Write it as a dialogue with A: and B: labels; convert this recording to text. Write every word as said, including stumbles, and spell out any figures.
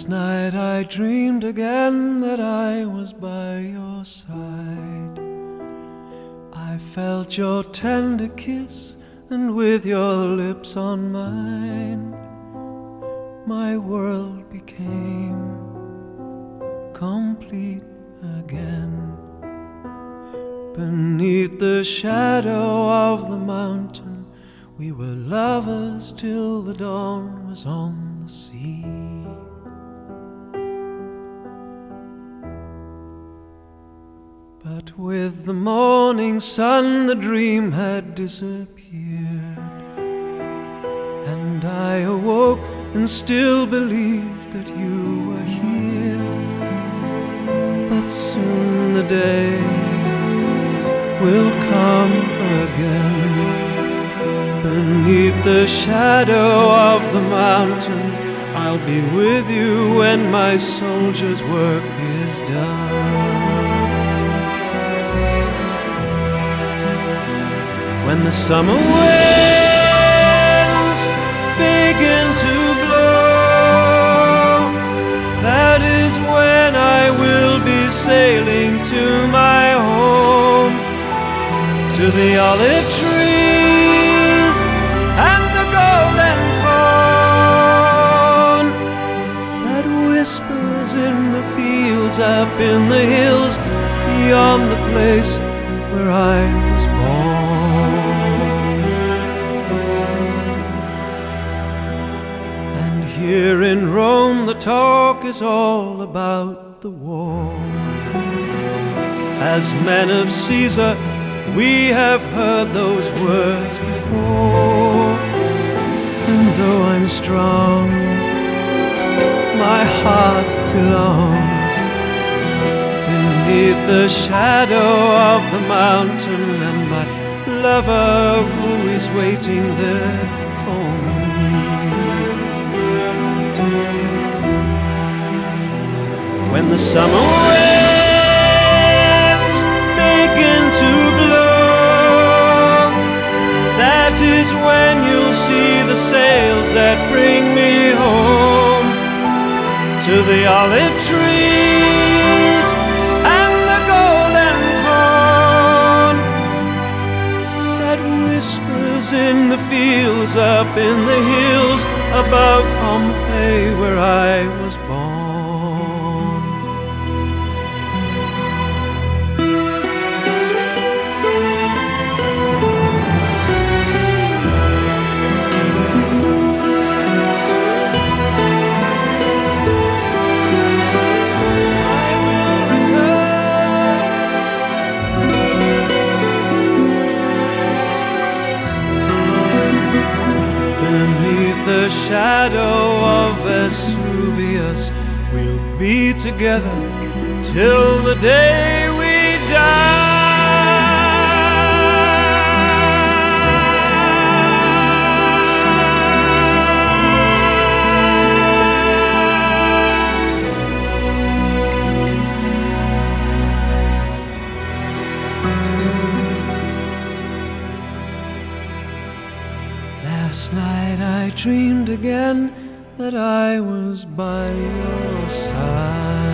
A: Last night I dreamed again that I was by your side. I felt your tender kiss, and with your lips on mine, my world became complete again. Beneath the shadow of the mountain, we were lovers till the dawn was on the sea. But with the morning sun the dream had disappeared, and I awoke and still believed that you were here. But soon the day will come again. Beneath the shadow of the mountain, I'll be with you when my soldier's work is done. When the summer winds begin to blow, that is when I will be sailing to my home, to the olive trees and the golden corn that whispers in the fields up in the hills beyond the place where I was born. And here in Rome the talk is all about the war. As men of Caesar, we have heard those words before. And though I'm strong, my heart belongs beneath the shadow of the mountain, and my lover who is waiting there for me. When the summer winds begin to blow, that is when you'll see the sails that bring me home, to the olive trees and the golden corn that whispers in the fields up in the hills above Pompeii where I was born. Beneath the shadow of Vesuvius, we'll be together till the day we die. Last night I dreamed again that I was by your side.